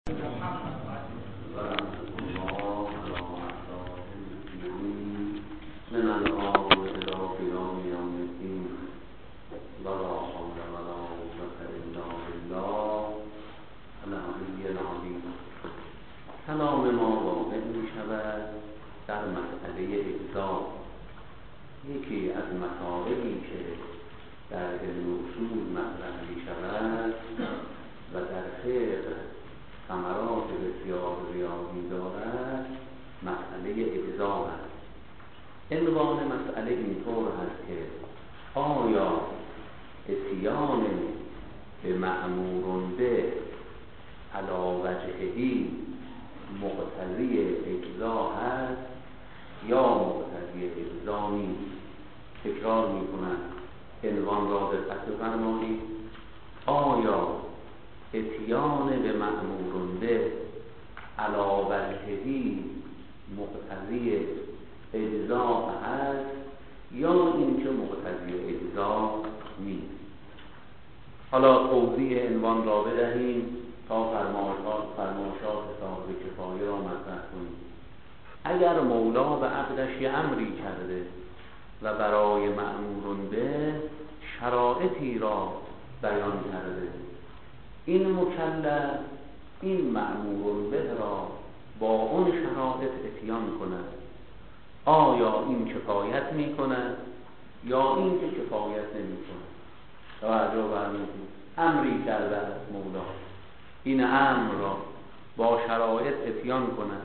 کلام ما واقع می شود در مسئله اجزا. یکی از مسائلی که در علم اصول مطرح می شود و در فقه ثمرات بسیار ریاضی دارد مسئله اجزا است. عنوان مسئله اینطور هست که آیا اتیان به مأمور به علی وجهه مقتضی اجزا هست یا مقتضی اجزا نیست؟ تکرار میکنم، عنوان را دقت بفرمایید. آیا اتیان به مأمور به علی وجهه مقتضی اجزا هست یا اینکه مقتضی اجزا نیست؟ حالا توضیح عنوان را بدهیم تا فرمایشات صاحب کفایه را مطرح کنیم. اگر مولا به عبدش یه امری کرده و برای مأمور به شرایطی را بیان کرده، این مکلف این مأمور به را با اون شرایط اتیان کند، آیا این کفایت می کند یا این که کفایت نمی کند؟ توجه فرمودید. امری کرده از مولا، این امر را با شرایط اتیان کند،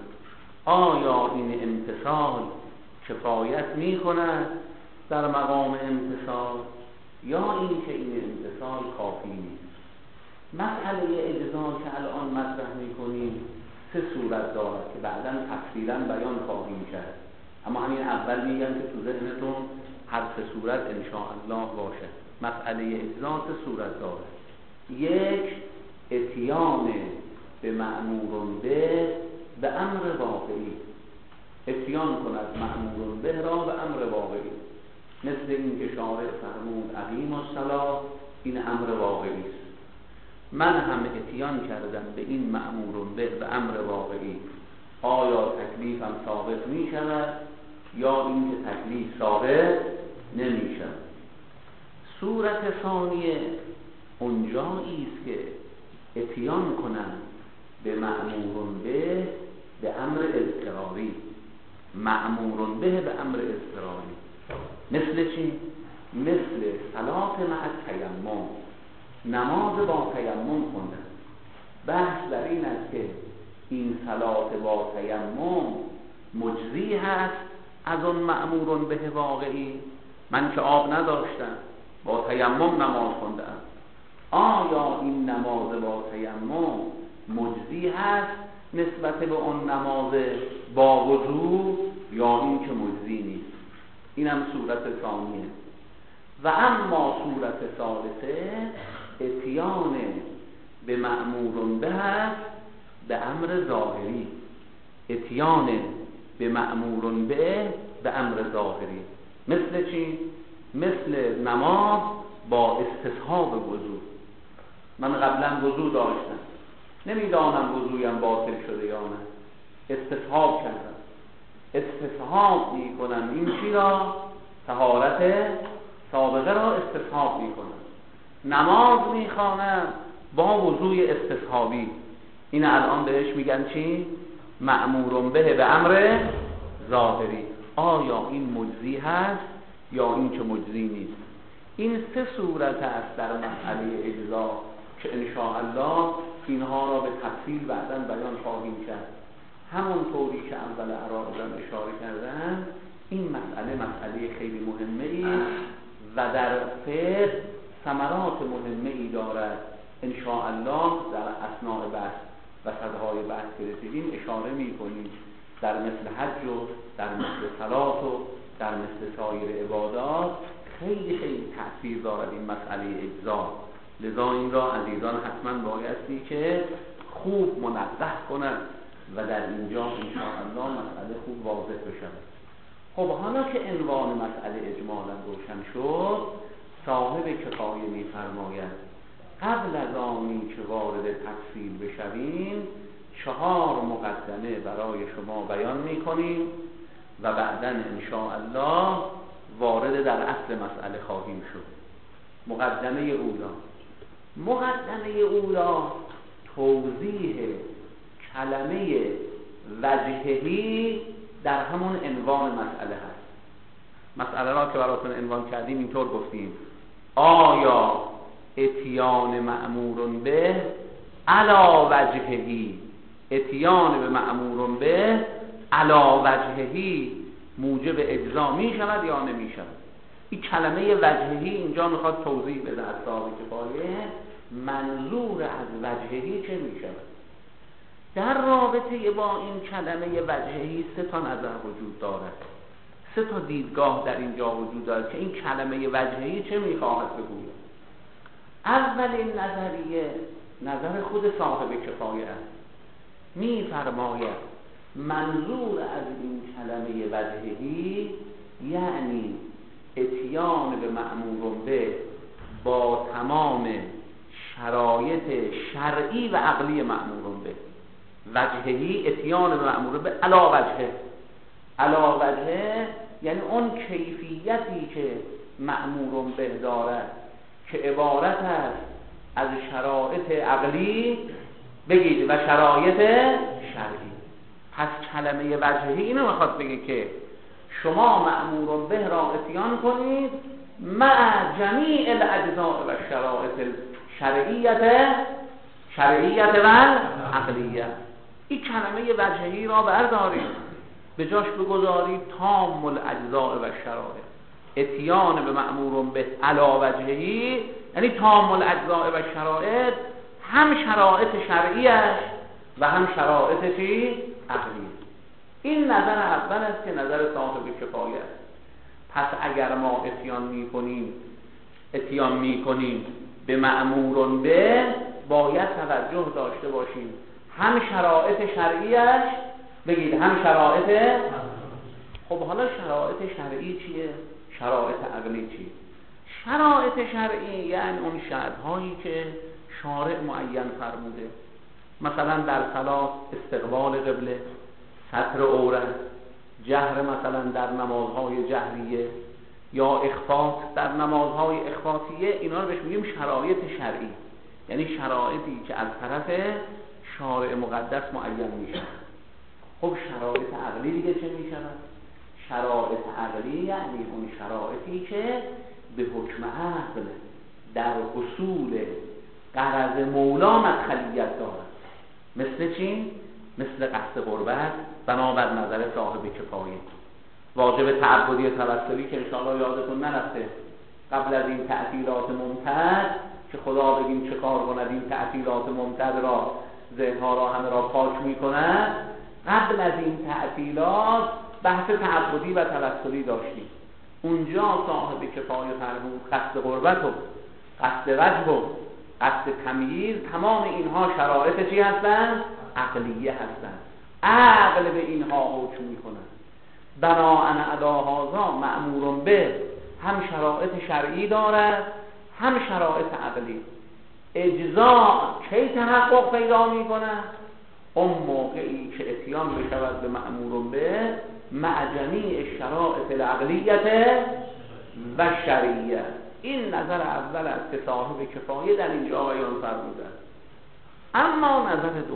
آیا این امتثال کفایت می کند در مقام امتثال یا این که این امتثال کافی نیست؟ مسئله اجزا که الان مطرح می کنیم سه صورت دارد که بعداً تفصیلاً بیان خواهیم کرد، اما همین اول میگم که تو ذهنتون هر سه صورت انشاءالله باشه. مسئله اجزا سه صورت دارد. یک، اتیان به مأمور به امر واقعی، اتیان کند مأمور به را به امر واقعی، مثل این که شارع فرمود اقیم الصلاة، این امر واقعی است. من هم اتیان کردم به این مأمور به امر واقعی، آیا تکلیفم ثابت می شود یا این که تکلیف ثابت نمی شود؟ صورت ثانیه اونجایی است که اتیان کنند به مأمور به امر اضطراری، مأمور به امر اضطراری. مثل چی؟ مثل صلاة مع التیمم، نماز با تیمم خوندن. بحث در این است که این صلاة با تیمم مجزی هست از اون مأمور به واقعی. من که آب نداشتم با تیمم نماز خوندم، آیا این نماز با تیمم مجزی هست نسبت به اون نماز با وضو یا این که مجزی نیست؟ اینم صورت ثانیه. و اما صورت ثالثه اتیان به مأمور به هست به امر ظاهری، اتیان به مأمور به امر ظاهری. مثل چی؟ مثل نماز با استصحاب وضو. من قبلا وضو داشتم، نمیدانم وضویم باطل شده یا نه، استصحاب کردم، استصحاب می کنم این چی را؟ طهارت سابقه را استصحاب می کنم. نماز می خوانم با وضوی استصحابی، این الان بهش میگن چی؟ مأمور به امر ظاهری. آیا این مجزی هست یا این که مجزی نیست؟ این سه صورت است در مسئله اجزا که انشاءالله اینها را به تفصیل بعداً بیان خواهیم کرد. همون طوری که اول عرایضم اشاره کردم، این مسئله خیلی مهمه و در فقه ثمرات مهمه دارد. انشاءالله در اثناء بحث و صدهای بحث که رسیدیم اشاره می‌کنیم در مثل حج و در مثل صلات و در مثل سایر عبادات خیلی خیلی تأثیر دارد این مسئله اجزا. لذا این را عزیزان حتما بایستی که خوب منبه کنند و در اینجا انشاءالله مسئله خوب واضح بشود. خب حالا که عنوان مسئله اجمالا روشن شد، صاحب کفایه می‌فرماید قبل از آنی که وارد تفصیل بشویم 4 مقدمه برای شما بیان میکنیم و بعداً ان شاء الله وارد در اصل مسئله خواهیم شد. مقدمه اولا توضیح کلمه وجههی در همون عنوان مسئله هست. مسئله را که براتون عنوان کردیم اینطور گفتیم: آیا اتیان مأمور به علی وجههی، اتیان به مأمور به علی وجههی موجب اجزا می شود یا نمی شود؟ این کلمه وجههی اینجا میخواد توضیح بده از صاحب کفایه منظور از وجههی چه می شود. در رابطه با این کلمه وجههی 3 نظر وجود دارد، 3 دیدگاه در اینجا وجود دارد که این کلمه وجههی چه میخواهد بگوید. اولین نظریه نظر خود صاحب کفایه است، میفرماید منظور از این کلمه وجههی یعنی اتیان به مأمور به با تمام شرایط شرعی و عقلی مأمور به. وجههی اتیان به مأمور به علا وجهه یعنی اون کیفیتی که مأمور به دارد که عبارت است از شرایط عقلی بگید و شرایط شرعی. پس کلمه وجههی اینو میخواد بگه که شما مأمور به را اتیان کنید مع جمیع الاجزاء و شرایط شرعیت و عقلیه. این کلمه وجههی را بردارید به جاش بگذارید تام الاجزاء و شرایط. اتیان به مأمور به علی وجههی یعنی تام الاجزاء و شرایط، هم شرایط شرعیش و هم شرایط عقلی. این نظر اول است که نظر صاحب کفایه است. پس اگر ما اتیان میکنیم به مأمور به، باید توجه داشته باشیم هم شرایط شرعیش بگید هم شرایط. خب حالا شرایط شرعی چیه؟ شرایط عقلی چیه؟ شرایط شرعی یعنی اون شرط‌هایی که شارع معین فرموده، مثلا در صلات استقبال قبله، ستر عورت، جهر مثلا در نمازهای جهریه یا اخفات در نمازهای اخفاتیه، اینا رو بهش میگیم شرایط شرعی، یعنی شرایطی که از طرف شارع مقدس معین میشه. خب شرایط عقلی دیگه چه میشود؟ شرایط عقلی یعنی اون شرایطی که به حکم عقل در حصول غرض مولا مدخلیت دارد. مثل چی؟ مثل قصد قربت بنابر نظر صاحب کفایه. واجب تعبدی توسلی که انشاءالله یادتون نرفته قبل از این تعطیلات ممتد که خدا بگیم چه کار کند این تعطیلات ممتد را ذهنها را همه را پاک میکند. قبل از این تعطیلات بحث تعبدی و توسلی داشتیم. اونجا صاحب کفایه فرمود قصد قربت و قصد وجه و قصد تمییز، تمام اینها شرایط چی هستند؟ عقلیه هستند. عقل به اینها حکم میکند. بناءً علی هذا مأمور به هم شرایط شرعی دارد هم شرایط عقلی. اجزاء کی تحقق پیدا میکند؟ اون موقعی که اتیان بشود به مأمور به مع جمیع شرایط العقلیت و شرعیه. این نظر اول است که صاحب کفایه در اینجا بیان فرموده. اما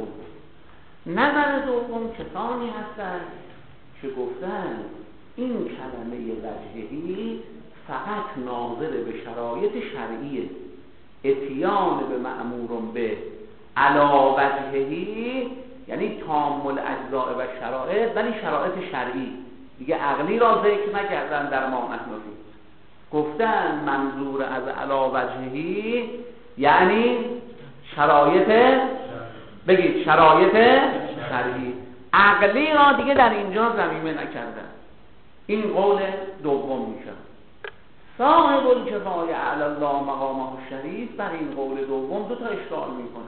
نظر دوم کسانی هستند که گفتند این کلمه وجههی فقط ناظر به شرایط شرعیه، اتیان به مأمور به علی وجههی یعنی تام الاجزاء و شرایط، ولی شرایط شرعی دیگه عقلی را ذکر نکردن در ما نحنفی. گفتن منظور از علی وجههی یعنی شرایط بگید شرایط شرعی، عقلی را دیگه در اینجا ضمیمه نکردن. این قول دوم میشه. صاحب الکفایه علی الله مقامه الشریف بر این قول دوم 2 اشکال میکنه.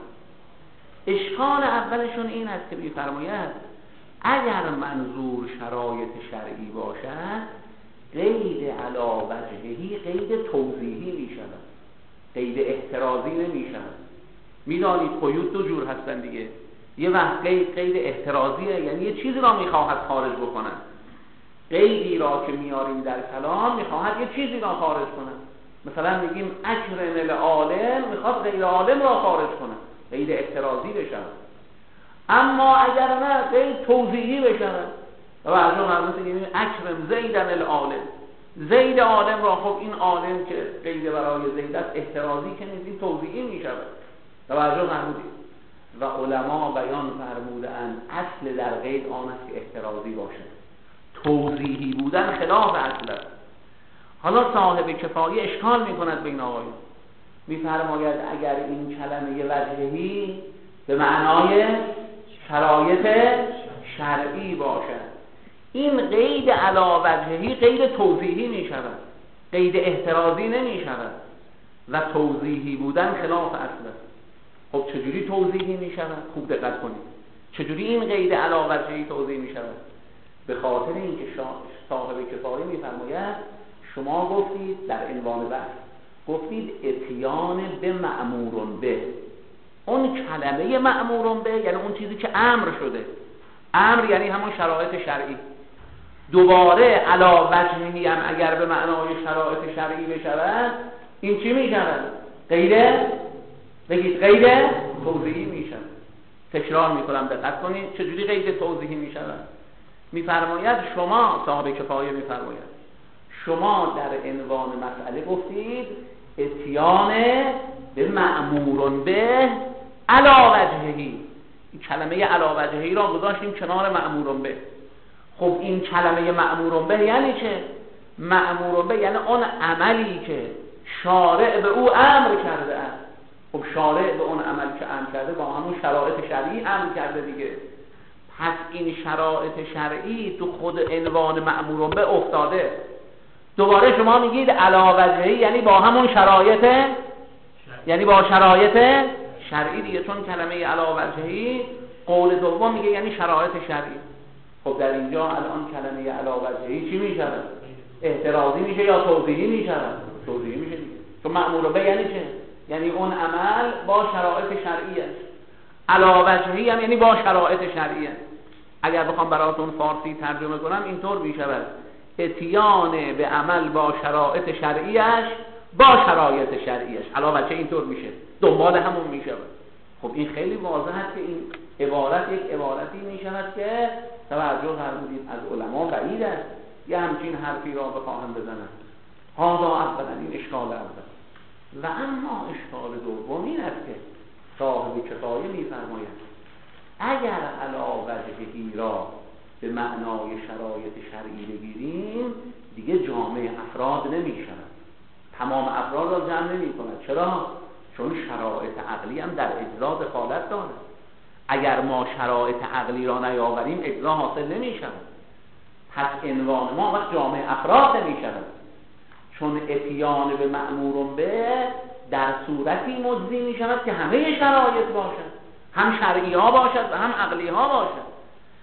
اشکال اولشون این است که میفرماید اگر منظور شرایط شرعی باشد قید علی وجههی قید توضیحی میشود، قید احترازی نمیشود. میدانید قیود 2 جور هستن دیگه، یه وقت قید احترازیه، یعنی یه چیزی را میخواهد خارج بکنه. قیدی را که میاریم در کلام میخواهد یه چیزی را خارج کنه. مثلا میگیم اکرم العالم، میخواد غیر عالم را خارج کنه، قید احترازی بشه. اما اگر نه قید توضیحی بشه و بعضا مرموز میگیم اکرم زیدن العالم، زید عالم را. خب این عالم که قید برای زید است احترازی که نیست، این توضیحی میشه و بعضا مرموزی. و علما بیان فرمودند اصل در قید آن است که احترازی باشه، توضیحی بودن خلاف اصل است. حالا صاحب کفایه اشکال میکند بین آقایون، میفرماید اگر این کلمه وجهی به معنای شرایط شرعی باشد، این قید علی وجهی قید توضیحی میشود، قید احترازی نمیشود و توضیحی بودن خلاف اصل است. خب چجوری توضیحی میشود؟ خوب دقت کنید. چجوری این قید علی وجهی توضیح میشود؟ به خاطر اینکه صاحب کفایه میفرماید شما گفتید در عنوان بحث، گفتید اتیان به مأمورون به، اون کلمه مأمورون به یعنی اون چیزی که امر شده، امر یعنی همون شرایط شرعی. دوباره علی وجهی هم اگر به معنای شرایط شرعی بشود، این چی میشود؟ قید توضیحی میشود. تکرار میکنم دقت کنید چجوری قید توضیحی میشود. میفرماید شما، صاحب کفایه میفرماید شما در عنوان مسئله گفتید اتیان به مأمورون به علی وجهی، این کلمه علی وجهی را گذاشتیم کنار مأمورون به. خب این کلمه مأمورون به یعنی چه؟ مأمورون به یعنی اون عملی که شارع به او امر کرده است. خب شارع به اون عمل که امر کرده با همون شرایط شرعی امر کرده دیگه. پس این شرایط شرعی تو خود عنوان مأمورون به افتاده. دوباره شما میگید علی وجهی یعنی با همون شرایط، یعنی با شرایط شرعی دیگه، چون کلمه علی وجهی قول دوم میگه یعنی شرایط شرعی. خب در اینجا الان کلمه علی وجهی چی میشه؟ احترازی میشه یا توضیحی میشه؟ توضیحی میشه دیگه. چون مأمور به یعنی چه؟ یعنی اون عمل با شرایط شرعی است. علی وجهی هم یعنی با شرایط شرعی است. اگر بخوام براتون فارسی ترجمه کنم اینطور میشه: اتیان به عمل با شرایط شرعیش با شرایط شرعیش. علی وجه اینطور میشه، دنبال همون میشه. خب این خیلی واضح است که این عبارت یک عبارتی میشود که توجه فرمودید از علما بعید است یه همچین حرفی را بخواهم بزنن. هذا اولا، این اشکال اول. و اما اشکال دوم این است که صاحب کفایه میفرماید اگر علی وجهی را به معنای شرایط شرعی بگیریم دیگه جامع افراد نمیشود، تمام افراد را جمع نمی کند. چرا؟ چون شرایط عقلی هم در اجزا دخالت دارد. اگر ما شرایط عقلی را نیاوریم اجزا حاصل نمی شود. پس عنوان ما وقت جامع افراد نمی شود، چون اتیان به مأمورون به در صورتی مجزی می شود که همه شرایط باشد، هم شرعی ها باشد و هم عقلی ها باشد.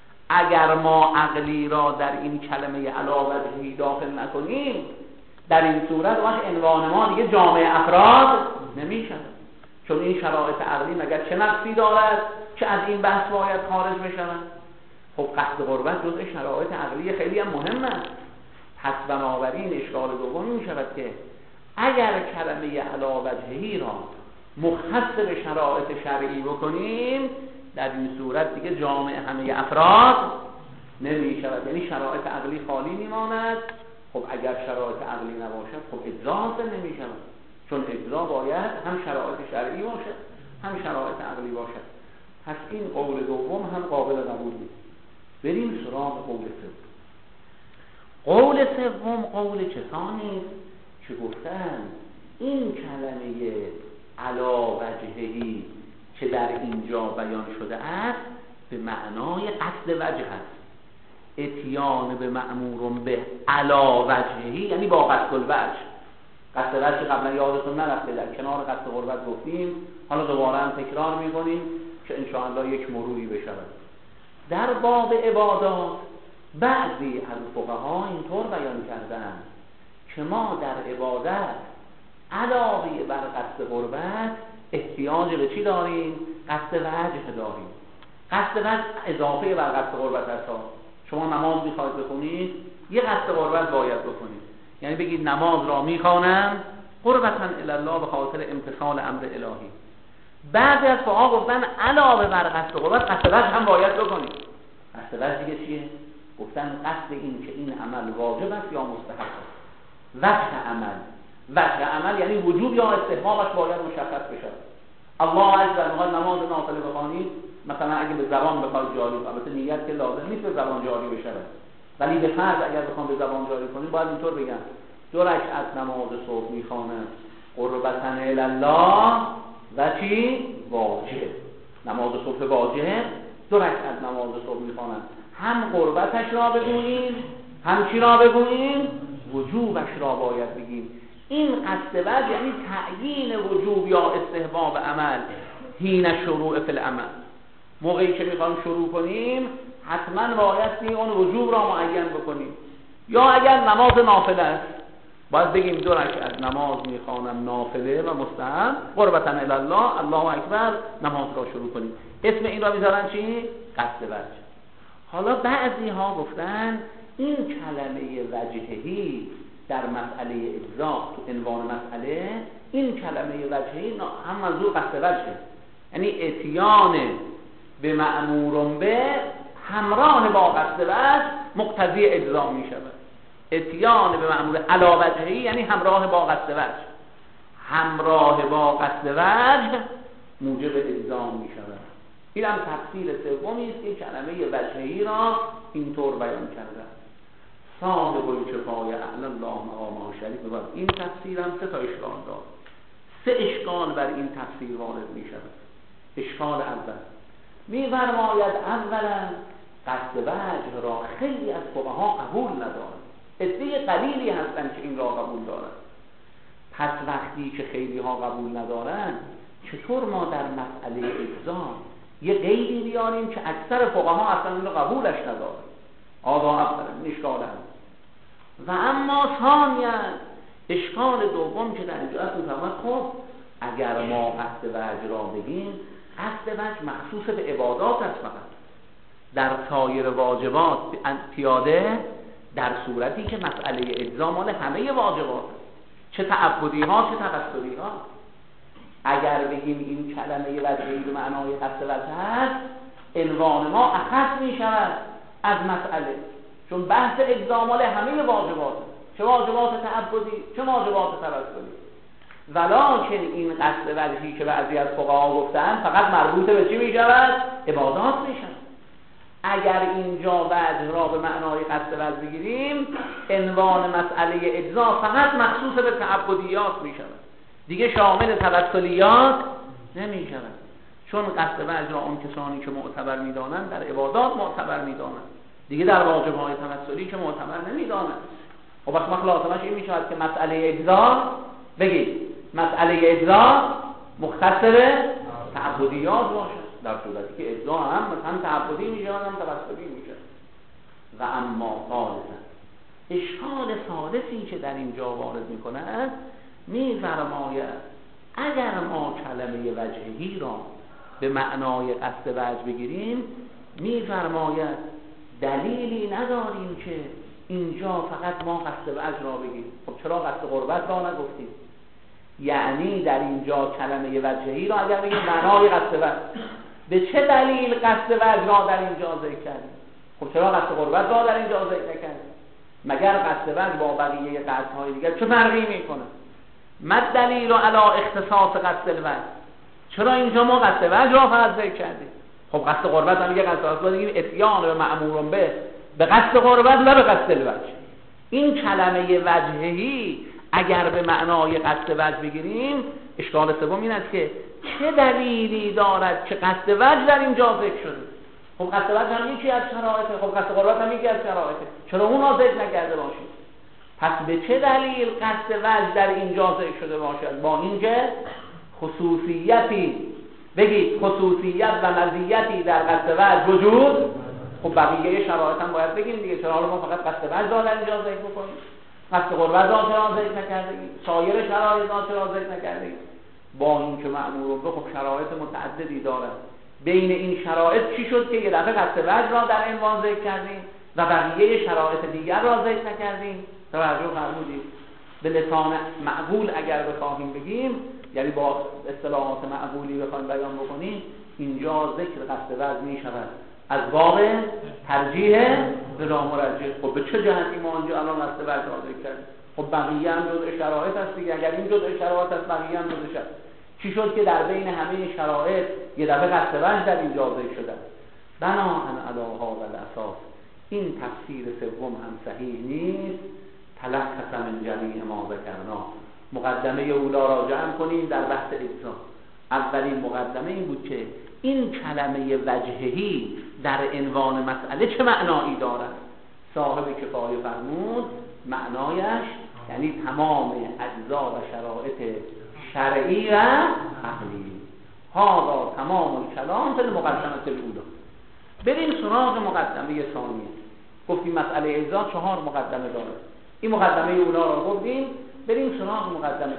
اگر ما عقلی را در این کلمه علی وجهی داخل نکنیم در این صورت وقت عنوان ما دیگه جامع افراد نمی شود، چون این شرایط عقلی مگر چه نقصی دارد که از این بحث باید خارج بشوند؟ خب قصد غربت جزء شرایط عقلی خیلی هم مهم است. پس بنابراین اشکال دومی می شود که اگر کلمه علی وجهی را مختص به شرایط شرعی بکنیم در این صورت دیگه جامع همه افراد نمی شود، یعنی شرایط عقلی خالی می ماند. خب اگر شرایط عقلی نباشد خب اجزا حاصل نمی شود، چون اجزا باید هم شرایط شرعی باشد هم شرایط عقلی باشد. پس این قول دوم هم قابل قبول نیست. بریم سراغ قول سوم. قول سوم قول کسانی است که گفتن این کلمه علی وجهی که در اینجا بیان شده است به معنای قصد وجه است. اتیان به مأمورون به علی وجهی یعنی با قصد الوجه. قصد وجه قبلا یادتون نرفته در کنار قصد غربت گفتیم، حالا دوباره هم تکرار میکنیم که انشاءالله یک مروری بشود. در باب عبادات بعضی از فقها اینطور بیان کردن که ما در عبادت علاوه بر قصد غربت احتیاج به چی داریم؟ قصد وجه داریم. قصد وجه اضافه بر قصد قربت است. شما نماز میخواید بخونید، یه قصد قربت باید بکنید، یعنی بگید نماز را میخوانم قربتا الی الله به خاطر امتثال امر الهی. بعضی از فقها گفتن علاوه بر قصد قربت قصد وجه هم باید بکنید. قصد وجه دیگه چیه؟ گفتن قصد این که این عمل واجب است یا مستحب است. وجه عمل یعنی وجوب یا استحبابش باید مشخص بشه. الله عز و جل نماز نافله بخوانید، مثلا اگه به زبان بخواید جاری کنید، البته نیت که لازم نیست به زبان جاری بشه، ولی به فرض اگر بخوام به زبان جاری کنید باید اینطور بگم 2 رکعت نماز صبح میخوانم قربتا الی الله و چی؟ واجب. نماز صبح واجب، 2 رکعت نماز صبح میخوانم، هم قربتش را بگوییم هم چی را بگوییم؟ وجوبش را باید بگیم. این قصد وجه یعنی تعیین وجوب یا استحباب عمل حین شروع فی العمل. موقعی که میخوایم شروع کنیم حتما باید اون وجوب را معین بکنیم. یا اگر نماز نافله است باید بگیم 2 رکعت نماز میخوانم نافله و مستحب قربتا الی الله، الله اکبر، نماز را شروع کنیم. اسم این را میذارن چی؟ قصد وجه. حالا بعضی ها گفتن این کلمه وجهی در مسئله اجزا تو عنوان مسئله، این کلمه وجهی هم منظور قصد وجهه، یعنی اتیان به مأمور به همراه با قصد وجه مقتضی اجزا می شود. اتیان به مأمور علی وجهی یعنی همراه با قصد وجه، همراه با قصد وجه موجب اجزا می شود. این هم تفسیر سومی است که کلمه وجهی را اینطور بیان کرده. صاحب الشفای اعلی الله مقامه شریف بود. این تفسیر هم 3 تا اشکال دارد. 3 اشکال بر این تفسیر وارد می شود. اشکال اول می‌فرماید اولا قصد وجه را خیلی از فقها قبول ندارند، عده قلیلی هستند که این را قبول دارند. پس وقتی که خیلی ها قبول ندارند، چطور ما در مسئله اجزا یه قیدی بیاریم که اکثر فقها اصلا این را قبولش ندارند؟ آقا اول اشکال هم. و اما ثانیا اشکال دوم که در اینجا هست، خب اگر ما قصد وجه را بگیم، قصد وجه مخصوص به عبادات است فقط، در سایر واجبات پیاده، در صورتی که مسئله اجزا مال همه واجبات، چه تعبدی ها چه تقصدی ها. اگر بگیم این کلمه وجهی به معنای قصد وجه هست، عنوان ما اخص می شود از مسئله، چون بحث اجزا مال همه واجبات، چه واجبات تعبدی چه واجبات تقصدی. ولکن این قصد وجهی که بعضی از فقها گفتن فقط مربوط به چی می شود؟ عبادات می شود. اگر اینجا وجه را به معنای قصد وجه بگیریم، عنوان مسئله اجزا فقط مخصوص به تعبدیات می شود، دیگه شامل توسلیات نمی شود، چون قصد وجه را اون کسانی که معتبر می دانند در عبادات معتبر می دانند، دیگه در واجب‌های توسلی که معتبر نمی دانند. خب بس مخلاصمش این می شود که مسئله اجزا بگید مسئله اجزا مختص به تعبدیات باشد، در صورتی که اجزا هم تعبدی می شود هم توسلی می شود. و اما ثالثا اشکال ثالثی که در اینجا وارد می کند، می فرماید اگر ما کلمه وجهی را به معنای قصد وجه بگیریم، می فرماید دلیلی نداریم که اینجا فقط ما قصد وجه را بگیریم. خب چرا قصد قربت را نگفتیم؟ یعنی در اینجا کلمه وجهی را اگر بگیم معنای قصد وجه، به چه دلیل قصد وجه را در اینجا ذکر کردیم؟ خب چرا قصد قربت را در اینجا ذکر نکردیم؟ مگر قصد وجه با بقیه قصدهای دیگر چه فرقی میکنه؟ ما دلیل علی اختصاص قصد الوجه؟ چرا اینجا ما قصد وجه را فقط ذکر کردیم؟ خب قصد قربت هم یه قصد وجه، بگیم اتیان به مأمور به قصد قربت نه به قصد الوجه. این کلمه وجهی اگر به معنای قصد وجه بگیریم، اشکال سوم این است که چه دلیلی دارد که قصد وجه در اینجا ذکر شده؟ خب قصد وجه هم یکی از شرایطه، خب قصد قربت هم یکی از شرایطه، چرا اون را ذکر نکرده باشید؟ پس به چه دلیل قصد وجه در اینجا ذکر شده باشد؟ با اینکه خصوصیتی بگید خصوصیت و مزیتی در قصد وجه وجود، خب بقیه شرایط هم باید بگیم دیگه. چرا ما فقط قصد وجه را در اینجا ذکر بکنیم؟ قصد قربت را چرا ذکر نکردیم؟ سایر شرایط را چرا ذکر نکردیم؟ با اینکه مأمور به خب شرایط متعددی دارد، بین این شرایط چی شد که یه دفعه قطع وجه را در عنوان ذکر کردیم و بقیه شرایط دیگر را ذکر نکردیم؟ توجه فرمودید؟ به لسان معقول اگر بخواهیم بگیم، یعنی با اصطلاحات معقولی بخوایم بیان بکنیم، اینجا ذکر قطع وجه می شود از باب ترجیح بلا مرجح. خب به چه جهتی ما اینجا الان قطع وجه را ذکر کردیم؟ خب بقیه هم جزء شرایط هست دیگه. اگر این جزء شرایط هست، بقیه هم جزء شرایط. چی شد که در بین همه شرایط یه دفعه قطع وجه در اینجا ذکر شده؟ بناءً علی هذا الاساس این تفسیر سوم هم صحیح نیست. تلخص من جمیع ما ذکرنا. مقدمه اولا را جمع کنیم در بحث اجزا. اولین مقدمه این بود که این کلمه وجهی در عنوان مسئله چه معنایی دارد. صاحب کفایه فرمود معنایش یعنی تمام اجزا و شرایط شرعی و عقلی. هذا تمام الکلام فی المقدمه الاولى. بریم سراغ مقدمه ثانیه. گفتیم مسئله اجزا 4 مقدمه داره. این مقدمه اولا رو گفتیم، بریم سراغ مقدمه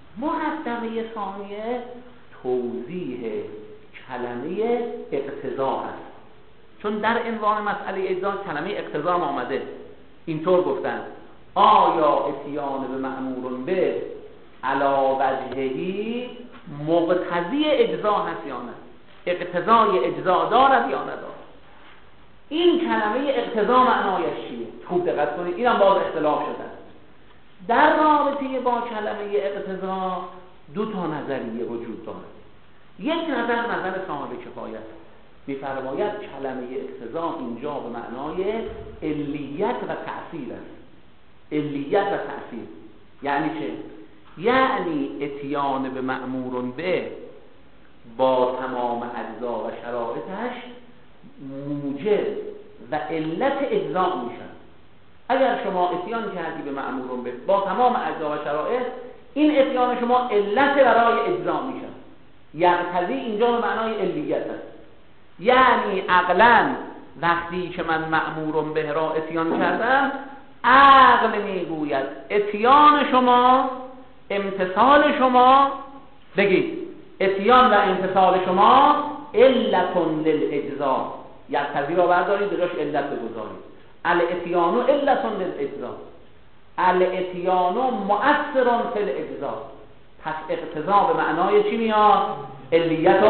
ثانیه. توضیح کلمه اقتضا است. چون در عنوان مسئله اجزا کلمه اقتضا هم آمده. اینطور گفتن آیا اتیان به مأمور به علی وجهی مقتضی اجزا هست یا نه؟ اقتضای اجزا دارد یا ندارد؟ این کلمه اقتضا معنایش چیه؟ خوب دقت کنید، اینم باز اختلاف شده. در رابطه با کلمه اقتضا 2 نظریه وجود دارد. یک نظر صاحب کفایت می‌فرماید کلمه اقتضا اینجا به معنای علیت و تأثیر است. علیت و تأثیر یعنی چه؟ یعنی اتیان به مأمور به با تمام اجزا و شرایطش موجب و علت اجزا میشن. اگر شما اتیان کردی به مأمور به با تمام اجزا و شرایط، این اتیان شما علت برای اجزا میشن. یقتضی اینجا به معنای علیت است. یعنی عقلا وقتی که من مأمور به را اتیان کردم، عقل میگوید اتیان شما، امتثال شما، بگید اتیان و امتثال شما علت للاجزا. یقتضی را بردارید بجاش علت بگذارید. الاتیان علت للاجزا، الاتیان مؤثر فی الاجزا. پس اقتضا به معنای چی میاد؟ علیت.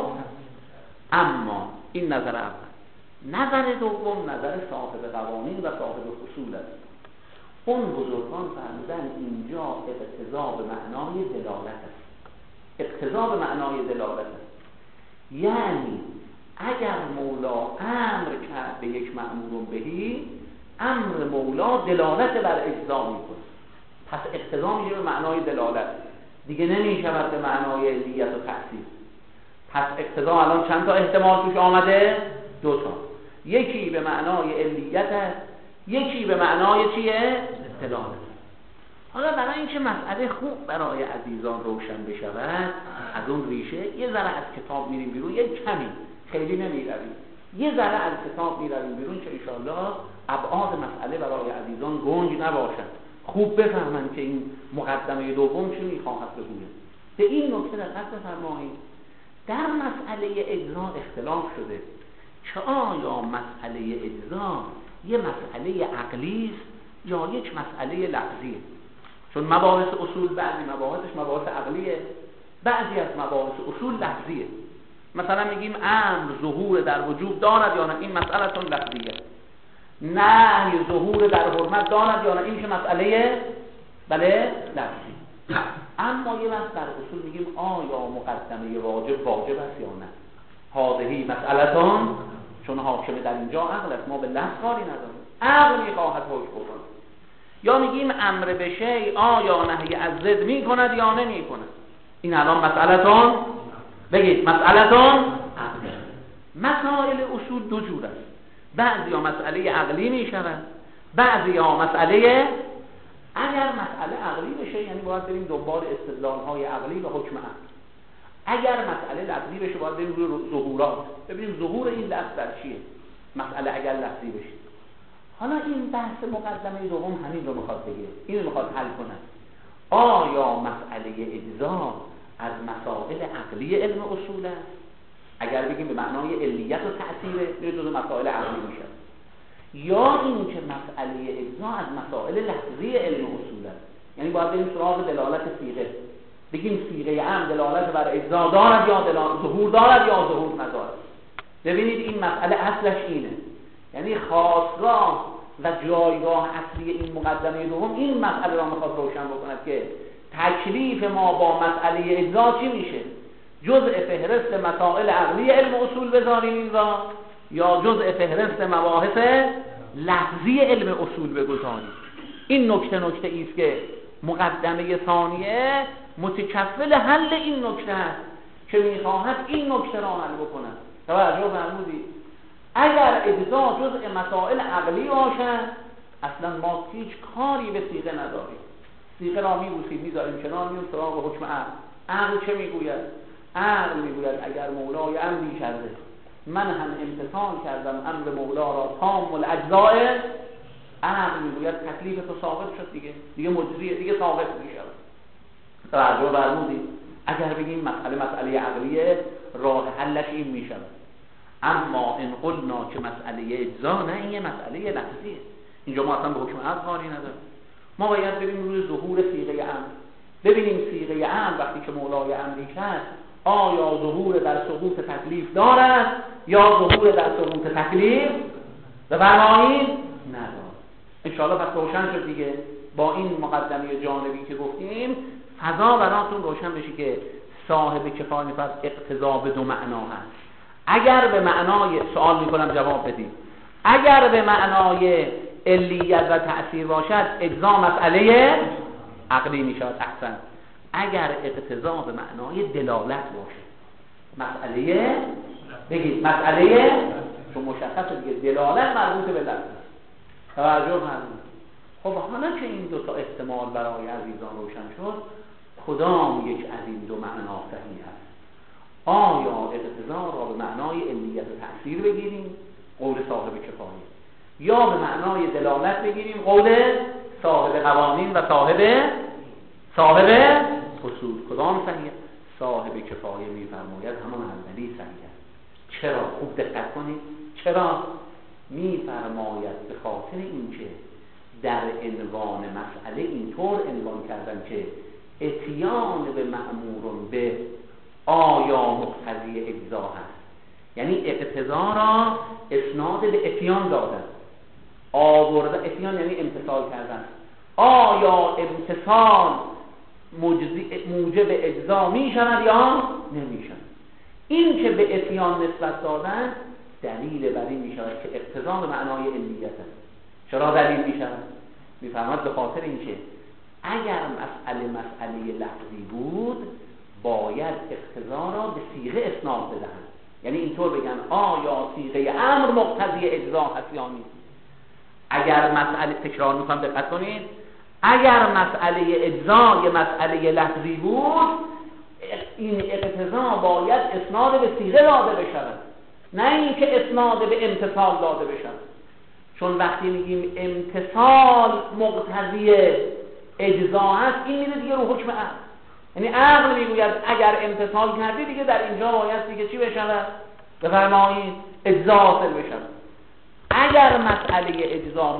اما این نظر اول. نظر دوم نظر صاحب قوانین و صاحب اصول است. اون بزرگان فرمودن اینجا اقتضا به معنای دلالت است. اقتضا به معنای دلالت است. یعنی اگر مولا امر کرد به یک مأمور بهی، امر مولا دلالت بر اجزا میکنه. پس اقتضا میشه به معنای دلالت، دیگه نمیشود به معنای علیت و تأثیر. پس اقتضا الان چند تا احتمال توش آمده؟ 2 تا. یکی به معنای علیت است، یکی به معنای چیه؟ دلالت. حالا برای اینکه مسئله خوب برای عزیزان روشن بشود، از اون ریشه یه ذره از کتاب میریم بیرون، یه کمی، خیلی نمیرویم، یه ذره از کتاب میرویم بیرون که انشاءالله ابعاد مسئله برای عزیزان گنج نباشد، خوب بفهمن که این مقدمه دوم چی میخواهد بگوید. به این نکته دقت بفرمایید. در مسئله اجزا اختلاف شده که آیا مسئله اجزا یه مسئله عقلی است یا یک مسئله لفظیه؟ چون مباحث اصول بعضی مباحثش مباحث عقلیه، بعضی از مباحث اصول لفظیه. مثلا میگیم امر ظهور در وجوب دارد یا نه، این مسئله تون لفظیه. نهی ظهور در حرمت دارد یا نه، این که مسئله بله لفظی. اما یه وقت در اصول میگیم آیا مقدمه واجب است یا نه. هذه مسئلتون، چون حاکم در اینجا عقل است، ما به لفظ کاری نداریم، عقل میخواهد حکم بکنه. یا میگیم امر به شیء آیا نهی از ضد میکند یا نمیکند. این الان مسئلتون، بگید مسئلتون. مسائل اصول 2 جور است. بعضی ها مسئله عقلی میشوند، بعضی ها مسئله، اگر مسئله عقلی بشه یعنی باید بریم دنبال استدلال های عقلی و حکم عقل. اگر مسئله لفظی بشه باید بریم روی ظهورات، ببینیم ظهور این لفظ در چیه. مسئله اگر لفظی بشه. حالا این بحث مقدمه دوم همین رو میخواد بگه، این رو میخواد حل کنه. آیا مسئله اجزا از مسائل عقلی علم اصول است؟ اگر بگیم به معنای علیت و تأثیر جزء مسائل عقلی میشه، یا این که مسئله اجزا از مسائل لفظی علم اصول است. یعنی باید بریم سراغ دلالت صیغه، بگیم صیغه عام دلالت بر اجزا دارد یا ظهور دارد یا ظهور ندارد. ببینید این مسئله اصلش اینه، یعنی خاصگاه و جایگاه اصلی این مقدمه دوم این مسئله را میخواد روشن بکند که تکلیف ما با مسئله اجزا چی میشه، جزء فهرست مسائل عقلی علم اصول بذاریم این را یا جزء فهرست مباحث لفظی علم اصول بگذاریم. این نکته ایست که مقدمه ثانیه متکفل حل این نکته است که میخواهد این نکته را حل بکند. توجه فرمودید؟ اگر اجزا جزء مسائل عقلی باشد اصلا ما هیچ کاری به صیغه نداریم، صیغه را میبوسیم میذاریم کنار، میون سراغ حکم عقل. عقل چه میگوید؟ عقل میگوید اگر مولای امری کرده من هم امتثال کردم امر مولا را تام الاجزاء، عقل میگوید تکلیف تو ثابت شد دیگه مجریه، دیگه ثابت میشه. توجه فرمودید؟ اگر بگیم مسئله عقلیه راه حلش این میشه. اما ان قلنا که مسئله اجزا نه، این مسئله لفظیه، اینجا ما اصلا به حکم عقل کاری نداریم. ما باید بریم روی ظهور صیغه عام، ببینیم صیغه عام وقتی که مولای امری کرد آیا ظهور در سقوط تکلیف دارد یا ظهور در سقوط تکلیف بفرمایید ندارد. انشاءالله پس روشن شد دیگه با این مقدمه جانبی که گفتیم، فضا براتون روشن بشه که صاحب کفایت فرض اقتضا به دو معنا هست. اگر به معنای، سوال میکنم جواب بدید، اگر به معنای علیت و تأثیر باشد اجزا مسئله عقلی میشود. احسن. اگر اقتضا به معنای دلالت باشه، مسئله بگید مسئله چون مشخصه دیگه، دلالت مربوط به لفظ. توجه فرمودید؟ خب حالا که این دو تا احتمال برای عزیزان روشن شد، کدام یک از این دو معنا صحیح است؟ آیا اقتضا را به معنای علیت و تأثیر بگیریم، قول صاحب کفایه، یا به معنای دلالت بگیریم، قول صاحب قوانین و صاحب اصول؟ کدام صحیح؟ صاحب کفایه میفرماید همان اولی صحیح است. چرا؟ خوب دقت کنید. چرا؟ میفرماید به خاطر اینکه در عنوان مسئله اینطور عنوان کردن که اتیان به مأمور به آیا مقتضی اجزا هست، یعنی اقتضا را اسناد به اتیان دادن، آورده. اتیان یعنی امتثال کردن. آیا امتثال موجب اجزا می شود یا نمی شود؟ این که به اتیان نسبت دادن دلیل بر این می شود که اقتضا به معنای علیت است. چرا دلیل می شود؟ می فرماید به خاطر اینکه اگر مسئله لفظی بود باید اقتضا را به صیغه اسناد بدهند، یعنی اینطور بگن آیا صیغه امر مقتضی اجزا هست یا نیست. اگر مسئله، تکرار میکنم دقت کنید، اگر مسئله اجزا یه مسئله لفظی بود این اقتضا باید اسناد به صیغه داده بشود، نه اینکه اسناد به امتثال داده بشود. چون وقتی میگیم امتثال مقتضی اجزا هست این میره دیگه رو حکم عقل، یعنی عقل میگوید اگر امتثال کردی دیگه در اینجا باید دیگه چی بشود؟ بفرمایید اجزا حاصل بشود. اگر مسئله اجزا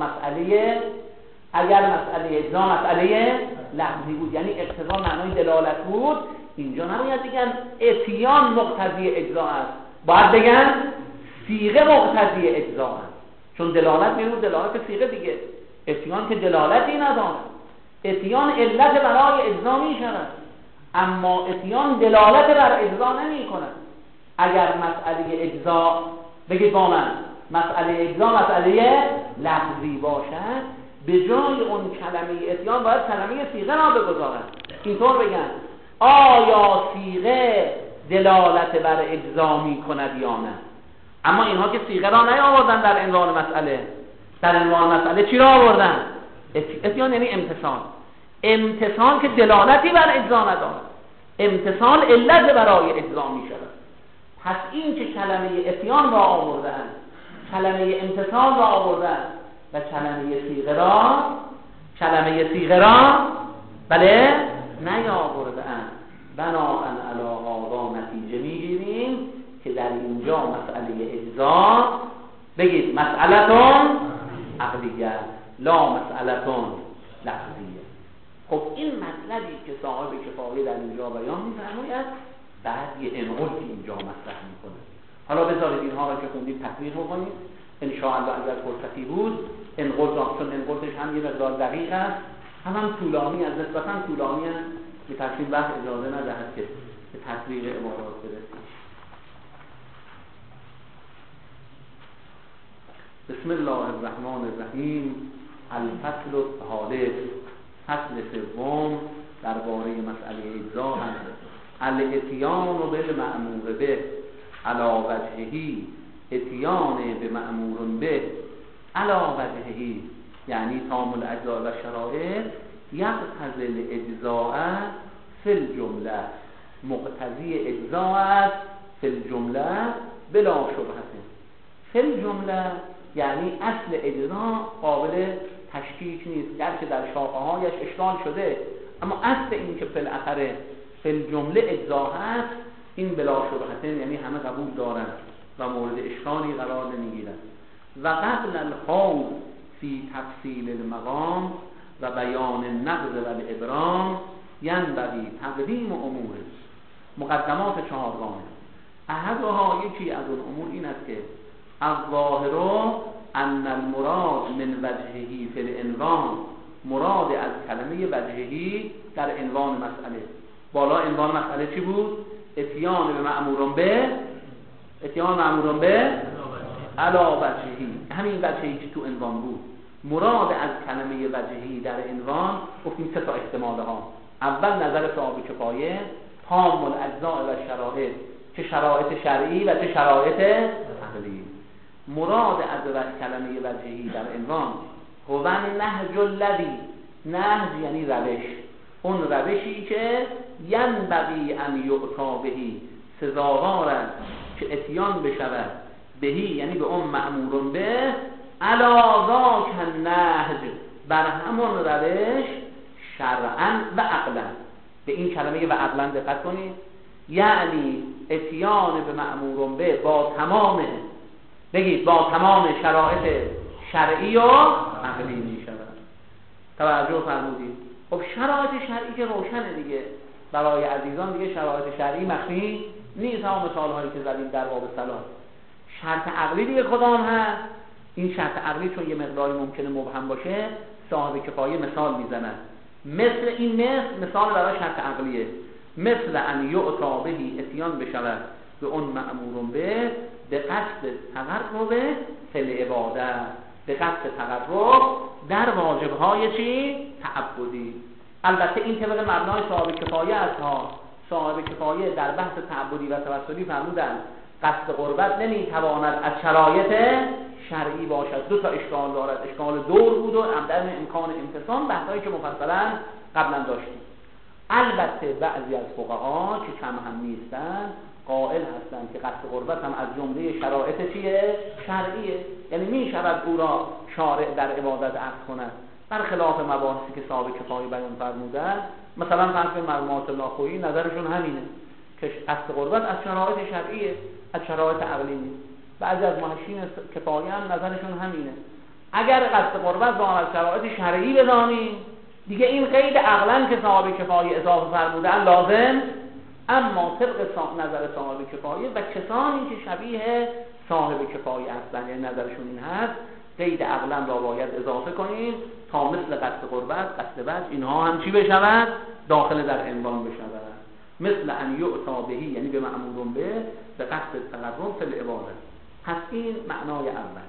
مسئله لفظی بود، یعنی اقتضا معنای دلالت بود، اینجا نباید بگن اتیان مقتضی اجزا است، باید بگن صیغه مقتضی اجزا است. چون دلالت میرود دلالت صیغه دیگه، اتیان که دلالتی نداره. اتیان علت برای اجزا می شود اما اتیان دلالت بر اجزا نمی کند. اگر مسئله اجزا، بگید با من، مسئله اجزا مسئله لفظی باشد، به جای اون کلمه اتیان باید کلمه صیغه را بگذارند. اینطور بگن آیا صیغه دلالت بر اجزا می کند یا نه؟ اما اینها که صیغه را نیاوردن در عنوان مسئله. در عنوان مسئله چی را آوردن؟ اتیان یعنی امتثال. امتثال که دلالتی بر اجزا ندارد، امتثال علت برای اجزا می شود. پس این که کلمه اتیان را آوردن، کلمه امتثال را آوردن و کلمه صیغه را بله نیاوردن، بناءً علی هذا نتیجه میگیریم که در اینجا مسئله اجزا بگید مسئلتون عقلیه لا مسئلتون لفظیه. خب این مطلبی که صاحب کفایه در اینجا بیان می‌فرماید بعد یه انقل که اینجا مطرح میکنه. حالا بذارید اینها رو که خوندید تطبیق بکنید ان شاء الله اگر فرصتی بود. انقل چون انقلش هم یه مقدار دقیق است هم طولانی است، نسبتاً طولانی است که تفصیل وقت اجازه ندهد که به تطبیق عبارات برسید. بسم الله الرحمن الرحیم. الفصل الثالث، فصل سوم درباره مسئله اجزا هست. الاتیان بالمأمور به علی وجهه، اتیان به مأمور به علی وجهه یعنی تام الاجزاء و شرایط یقتضی الاجزاء فی الجمله، مقتضی اجزاء است فی الجمله بلا شبهه. فی الجمله یعنی اصل اجزا قابل تشکیک نیست، گرچه در شاخه هایش اشکال شده، اما اصل این که فی الاخره فی الجمله اجزا هست این بلا شبهه، یعنی همه قبول دارند و مورد اشکالی قرار نمیگیرد. و قبل الخوض فی تفصیل المقام و بیان النقض و الابرام ینبغی تقدیم امور. مقدمات چهارگانه. احدها یکی از اون امور این است که الظاهر ان المراد من وجهه فی العنوان، مراد از کلمه وجهه در عنوان مسئله. بالا عنوان مسئله چی بود؟ اتیان به مأمور به، اتیان مأمور به علی وجهه، همین وجهی که تو عنوان بود. مراد از کلمه وجهی در عنوان گفتیم سه تا احتمال ها. اول نظر صاحب کفایه تام الاجزاء و شرایط، چه شرایط شرعی و چه شرایط عقلی. مراد از کلمه وجهی در عنوان هو نهج الذی، نهج یعنی روش، اون روشی که ینبغی ان یعطا بهی، سزاوار است که اتیان بشود بهی یعنی به اون مأمور به علی ذاک النهج، بر همون روش شرعا و عقلا. به این کلمه و عقلا دقت کنید، یعنی اتیان به مأمور به با تمام، بگید با تمام شرایط شرعی و عقلی می شود. توجه فرمودید؟ خب شرایط شرعی که روشنه دیگه، برای عزیزان دیگه شرایط شرعی مخفی نیست. هم مثال هایی که زدیم در باب صلاح. شرط عقلی دیگه کدام هست؟ این شرط عقلی چون یه مقداری ممکنه مبهم باشه صاحب کفایه مثال میزنن. مثل این مثال برای شرط عقلیه. مثل ان یعطا بهی، اتیان بشود به اون مأمور به قصد تقرب فی العباده، به قصد تقرب در واجبهای چی؟ تعبدی. البته این طبق مبنای صاحب کفایه است ها. صاحب کفایه در بحث تعبدی و توسلی فرمودند قصد قربت نمیتواند از شرایط شرعی باشد. دو تا اشکال دارد، اشکال دور بود و عدم امکان امتصال، بحثایی که مفصلا قبلا داشتیم. البته بعضی از فقها که کم هم نیستن قائل هستند که قصد قربت هم از جمله شرایط چیه؟ شرعیه، یعنی می شود او را شارع در عبادت عقد کند، برخلاف مباحثی که صاحب کفایه بیان فرمودند. مثلا فرض مرحوم لاخویی نظرشون همینه که قصد قربت از شرایط شرعیه، از شرایط عقلی نیست. بعضی از محشین کفایه هم نظرشون همینه. اگر قصد قربت با از شرایط شرعی بدانیم دیگه این قید عقلا که صاحب کفایه اضافه فرمودن لازم، اما طبق نظر صاحب کفایه و کسانی که شبیه صاحب کفایه هستند، یعنی نظرشون این هست، قید عقلا را باید اضافه کنیم تا مثل قصد قربت، قصد وجه، اینها هم چی بشود؟ داخل در عنوان بشود. مثل ان یعطا بهی یعنی به مأمور به قصد تقرب فی العباده. پس این معنای اول.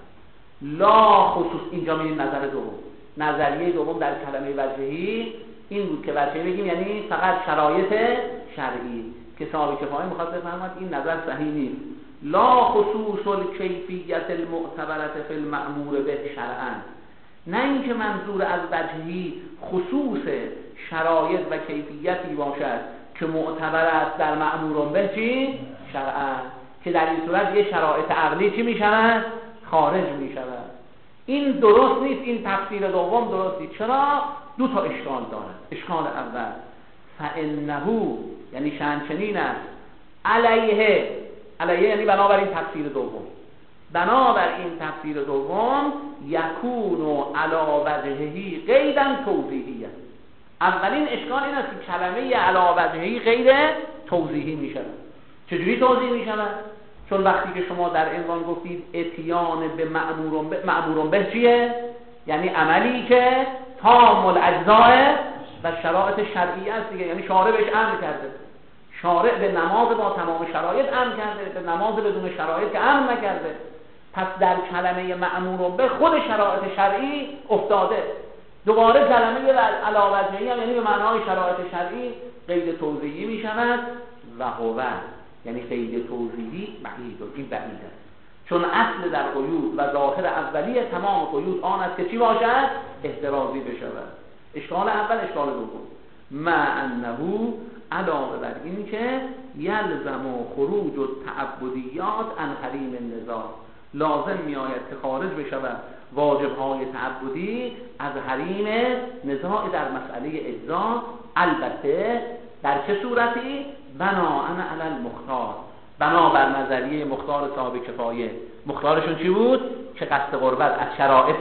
لا خصوص، اینجا می‌بینیم نظر دوم. نظریه دوم در کلمه وجهی این بود که وجهی بگیم یعنی فقط شرایط شرعی، که صاحب کفایه می‌خواد بفرماید این نظر صحیح نیست. لا خصوص الکیفیت المعتبرة فی المأمور به شرعا، نه اینکه منظور از وجهی خصوص شرایط و کیفیتی باشد که معتبر است در مأمور به چی؟ شرعا، که در این صورت یه شرایط عقلی چی می‌شود؟ خارج می‌شود. این درست نیست، این تفسیر دوم درست نیست. چرا؟ دو تا اشکال دارد. اشکال اول فانه یعنی شأن چنین است علیه علیه یعنی بنابراین تفسیر دوم، بنابراین تفسیر دوم یکون علی وجهه غیرا توضیحیه. اولین اشکال این است که کلمه علی وجهه غیر توضیحی می شود. چجوری توضیح می شود؟ چون وقتی که شما در عنوان گفتید اتیان به مأمور به چیه؟ یعنی عملی که تام الاجزاء و شرایط شرعی است دیگه، یعنی شارع بهش امر کرده. شارع به نماز با تمام شرایط امر کرده، به نماز بدون شرایط که امر نکرده. پس در کلمه مأمور به خود شرایط شرعی افتاده. دوباره کلمه علی وجهه یعنی به معنای شرایط شرعی قید توضیحی می شود و هو یعنی قید توضیحی بعید و این بعید است، چون اصل در قیود و ظاهر اولیه تمام قیود آن است که چی باشد؟ احترازی بشود. اشکال اول. اشکال دوم ما انه علاوه بر این که یلزم خروج التعبدیات عن حریم النزاع، لازم می آید که خارج بشود واجب‌های تعبدی از حریم نزاع در مسئله اجزا، البته در چه صورتی؟ بناءً علی المختار، بنا بر نظریه مختار صاحب کفایه. مختارشون چی بود؟ که قصد قربت از شرایط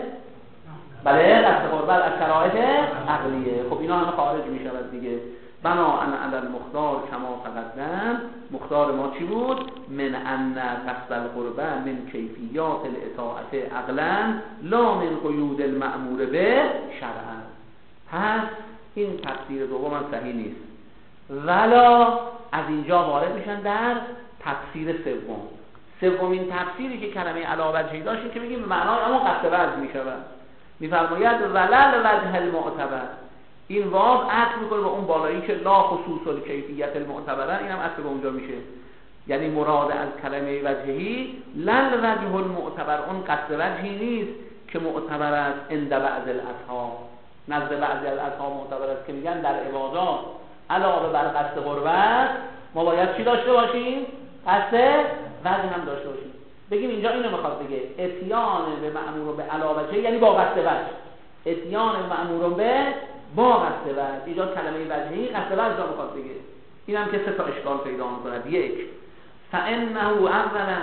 قصد قربت از شرایط عقلیه. خب اینا همه خارج می شود دیگه. بناءً علی المختار کما تقدم، مختار ما چی بود؟ من ان قصد القربه من کیفیات الاطاعت عقلا لا من قیود المأمور به شرعا. پس این تفسیر دوم هم صحیح نیست. ولا از اینجا وارد میشن در تفسیر سوم. سومین تفسیری که کلمه علی وجهی داشتیم که میگیم به معنای اما قصد وجه میشود. میفرماید ولل وجه المعتبر، این واو عطف میکنه به اون بالایی که لا خصوص الکیفیت المعتبره، اینم عطف به اونجا میشه. یعنی مراد از کلمه وجهی لل وجه المعتبر، اون قصد وجهی نیست که معتبر است عند بعض الاصحاب، نزد بعضی از اصحاب معتبر است که میگن در عبادات علاوه بر قصد قربت ما باید چی داشته باشیم؟ قصد وجه هم داشته باشیم. بگیم اینجا اینو میخواد بگه اتیان به مأمور به علاوه یعنی با قصد وجه، اتیان مأمور به با قصد وجه. اینجا کلمه وجهی قصد وجه رو میخواد بگه. اینم که سه تا اشکال پیدا میکنه. یک، فانه اولا،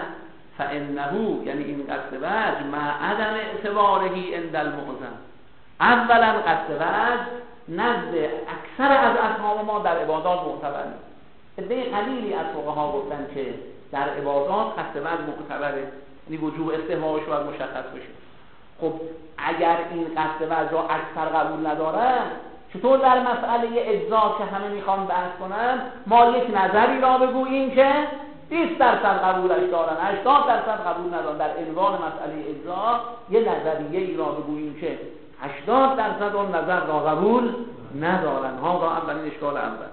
فانه یعنی این قصد وجه مع عدم اعتباره عند المعظم، اولا قصد وجه نزد اکثر از اصحاب ما در عبادات معتبر نیست. عده قلیلی از فقها گفتن که در عبادات قصد وجه معتبره، یعنی وجوب استحبابش باید مشخص بشه. خب اگر این قصد وجه را اکثر قبول ندارن، چطور در مسئله اجزا که همه میخوان بحث کنن ما یک نظری را بگوییم که 20% قبولش دارن، 80% قبول ندارن؟ در عنوان مسئله اجزا یه نظریه ای را بگوییم که 80% اون نظر را قبول ندارن. ها را اولین اشکال اول.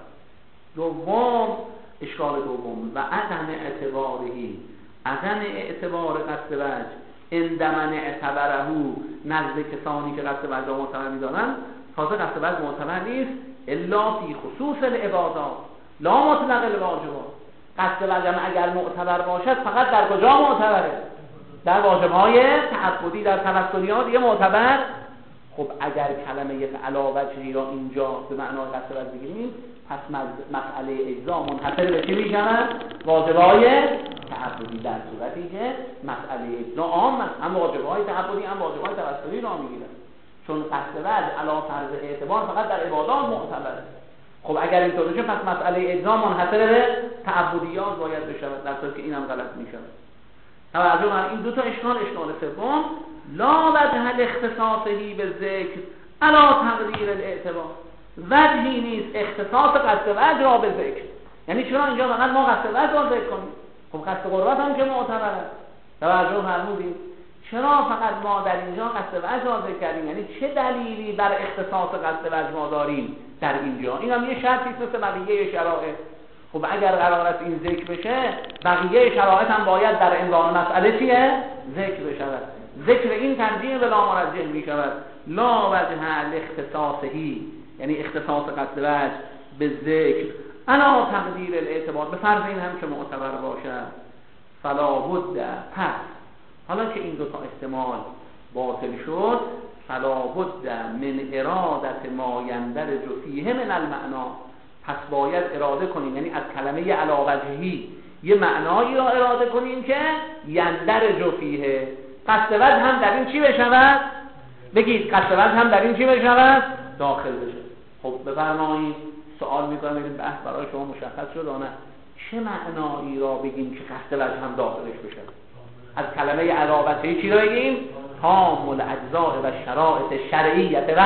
دوم، اشکال دوم و عدم اعتبارهی، عدم اعتبار قصد وجه اندمن اعتبره نزد کسانی که قصد وجه را معتبر می‌دانند. تازه قصد وجه معتبر نیست الا فی خصوص العبادات لا مطلق الواجبات. قصد وجه اگر معتبر باشد فقط در کجا معتبره؟ در واجب‌های تعبدی، در توسلیات دیگه معتبر. خب اگر کلمه علی وجهی را اینجا به معنای قصد وجه بگیریم، پس مسئله اجزا منحصر به چی می‌شود؟ واجب‌های تعبدی، در صورتی که مسئله اجزا عام است، هم واجب‌های تعبدی هم واجب‌های توسلی را می‌گیرد. چون قصد وجه علی فرض اعتبار فقط در عبادات معتبره. خب اگر اینطور بشه پس مسئله اجزا منحصر به تعبدیات باید بشود، در صورتی که اینم غلط می‌شود. توجه بر این دو تا اشکال. اشکال سوم، لا وجه الاختصاصی به ذکر علی تقدیر الاعتبار، وجهی نیست اختصاص قصد وجه را به ذکر. یعنی چرا اینجا فقط ما قصد وجه را ذکر کنیم؟ خب قصد قربت هم که معتبره. توجه فرمودید؟ چرا فقط ما در اینجا قصد وجه را ذکر کردیم؟ یعنی چه دلیلی بر اختصاص قصد وجه ما داریم در اینجا؟ این هم یه شرطی مثل بقیه شرایط. خب اگر قرار است این ذکر بشه، بقیه شرایط هم باید در عنوان مسئله چیه؟ ذکر بشود. ذکر این ترجیح به لا مرجح می شود. لا وجه الاختصاصی یعنی اختصاص قصد وجه به ذکر علا تقدیر الاعتبار، به فرض این هم که معتبر باشد. فلا بد، پس حالا که این دو تا احتمال باطل شد، فلا بد من ارادت ما یندرج فیه من المعنا، پس باید اراده کنیم، یعنی از کلمه علی وجهی یه معنایی را اراده کنیم که یندرج فیه، قصد وجه هم در این چی بشود؟ بگید قصد وجه هم در این چی بشود؟ داخل بشه. خب بفرمایید، سوال میکنم این بحث برای شما مشخص شد نه؟ چه معنایی را بگیم که قصد وجه هم داخلش بشه؟ از کلمه علاوته چی را بگیم؟ تام الاجزاء و شرایط شرعیت و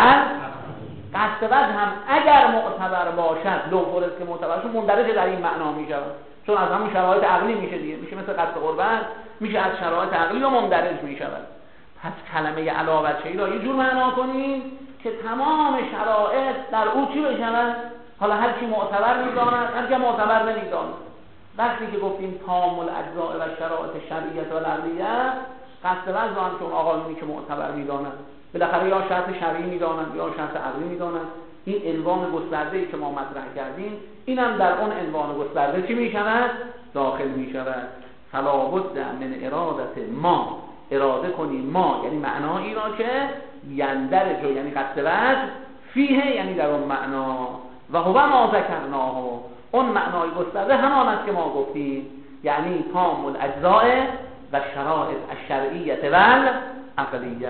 قصد وجه هم اگر معتبر باشد، لو فرض که معتبر شد، مندرج در این معنا میشود، چون از همون شرایط عقلی میشه دیگه، میشه مثل قصد قربت، میشه از شرایط عقلی و مندرج میشود. پس کلمه علاوته را یه جور معنا کنیم که تمام شرایط در او چی بشود؟ حالا هر کی معتبر میداند، هر کی معتبر نمیداند. وقتی که گفتیم تام الاجزاء و شرایط شرعیت و عقلیه، قصد وجه هم چون آقایونی که معتبر میدانند بالاخره یا شرط شرعی میدانند یا شرط عقلی میدانند. این عنوان گسترده‌ای که ما مطرح کردیم، اینم در اون عنوان گسترده چی میشود؟ داخل میشود. فلا بد من ارادت ما، اراده کنیم ما یعنی معنایی را که یندرج یعنی قصد وجه، فیه یعنی در اون معنا، و هو ما ذکرناه، اون معنای گسترده همان است که ما گفتیم، یعنی تام الاجزاء و شرایط الشرعیه و العقلیه.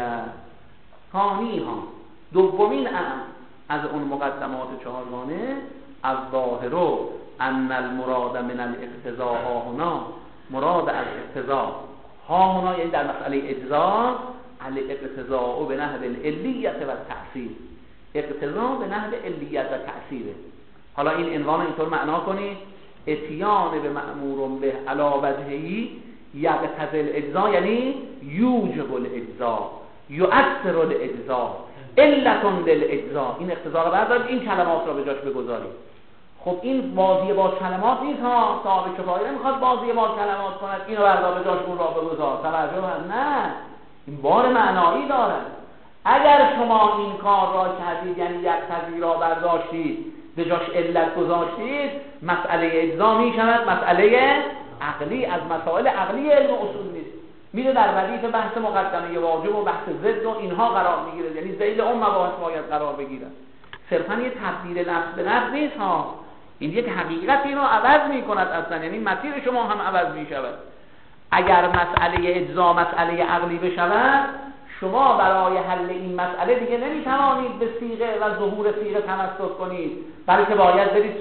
ثانیها، دومین از اون مقدمات چهارگانه، از ظاهر ان المراد من الاقتضاء ها هنا، مراد از اقتضاء ها هنا یعنی در مسئله اجزا، الاقتضاء به نحو العلیت و التأثیر، اقتضاء به نحو علیت و تأثیره. حالا این عنوان اینطور معنا کنید: اتیان به مأمور به علی وجهی یقتضی الاجزا، یعنی یوجب الاجزا، یؤثر الاجزا، علت للاجزا. این اقتضا رو بردارید، این کلمات رو به جاش بگذارید. خب این بازی با کلمات نیست ها، صاحب کفایه نمیخواد بازی با کلمات کند، اینو بردار به جاش اون را بگذار، توجه هست؟ نه، این بار معنایی دارد. اگر شما این کار را کردید یعنی یقتضی را برداشتید به جاش علت گذاشتید، مسئله اجزا می شود مسئله عقلی، از مسائل عقلی علم اصول نیست، میره در ردیف بحث مقدمه واجب و بحث ضد و اینها قرار میگیره، یعنی ذیل اون مباحث باید قرار بگیره. صرفا یه تبدیل لفظ به لفظ نیست ها، این یک حقیقتی رو عوض میکند اصلا، یعنی مسیر شما هم عوض میشود. اگر مسئله اجزا مسئله عقلی بشود، شما برای حل این مسئله دیگه نمیتوانید به صیغه و ظهور صیغه تمسک کنید، بلکه باید برید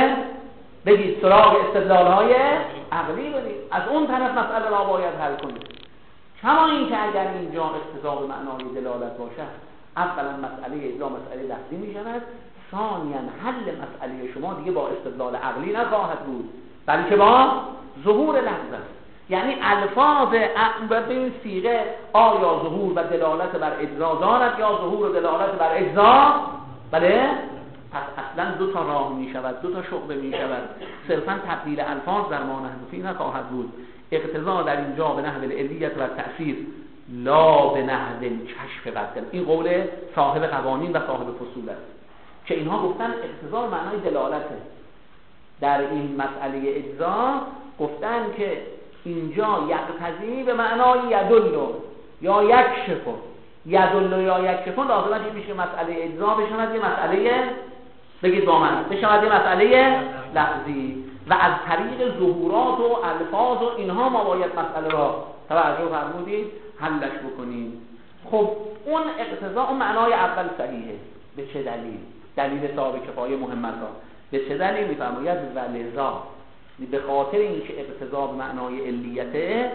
سراغ استدلال‌های عقلی برید، از اون طرف مسئله را باید حل کنید. کما این که اگر اینجا اقتضا به معنای دلالت باشد، اولا مسئله اجزا مسئله لفظی میشود، ثانیا حل مسئله شما دیگه با استدلال عقلی نخواهد بود، بلکه با ظهور لفظ است. یعنی الفاظ به صیغه آیا ظهور و دلالت بر اجزا دارد یا ظهور و دلالت بر اجزا؟ بله، پس اصلا دو تا راه می شود، دو تا شعبه می شود. صرفا تبدیل الفاظ در ما نحوی نخواهد بود. اقتضا در اینجا به نحو العلیت و تأثیر، لا به نحو کشف بدل. این قول صاحب قوانین و صاحب فصول است که اینها گفتن اقتضا معنای دلالته. در این مسئله اجزا گفتن که اینجا یقتضی به معنای یدل یا یکشف، یدل یا یکشف لازم است میشه مسئله اجزا بشود یه مسئله، بگید با من، بشود یه مسئله لفظی، و از طریق ظهورات و الفاظ و اینها ما باید مسئله را توجه فرمودید حلش بکنیم. خب اون اقتضا اون معنای اول صحیحه. به چه دلیل؟ دلیل صاحب کفایه مهمت را به چه دلیل میفرماید؟ ولذا، به خاطر اینکه اقتضا به معنای علیته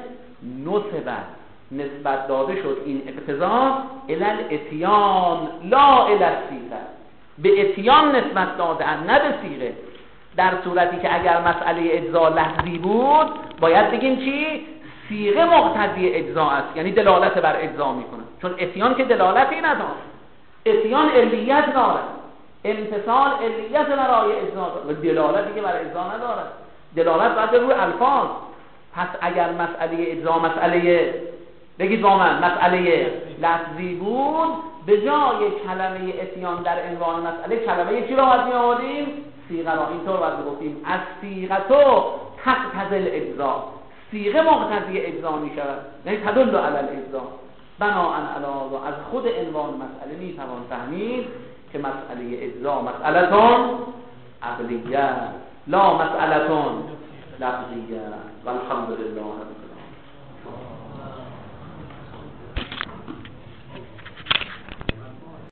نسبت داده شد این اقتضا الی الاتیان لا الی الصیغه، به اتیان نسبت داده نه به صیغه. در صورتی که اگر مسئله اجزا لفظی بود باید بگیم چی؟ صیغه مقتضی اجزا است، یعنی دلالت بر اجزا میکنه، چون اتیان که دلالتی نداره، اتیان علیت داره، امتصال علیت برای اجزا داره و دلالتی که بر اجزا نداره، دلالت باید روی الفاظ. پس اگر مسئله اجزا مسئله، بگید با من، مسئله لفظی بود، به جای کلمه اتیان در عنوان مسئله کلمه چی را باید می‌آوریم؟ صیغه را. اینطور باید گفتیم از صیغتو تقتضی الاجزا، صیغه مقتضی اجزا می‌شود، یعنی تدل علی الاجزا. بناءً علی از خود عنوان مسئله می‌توان فهمید که مسئله اجزا مسئله‌تون عقلیه لا مسئله‌تون لفظی است. والحمدلله.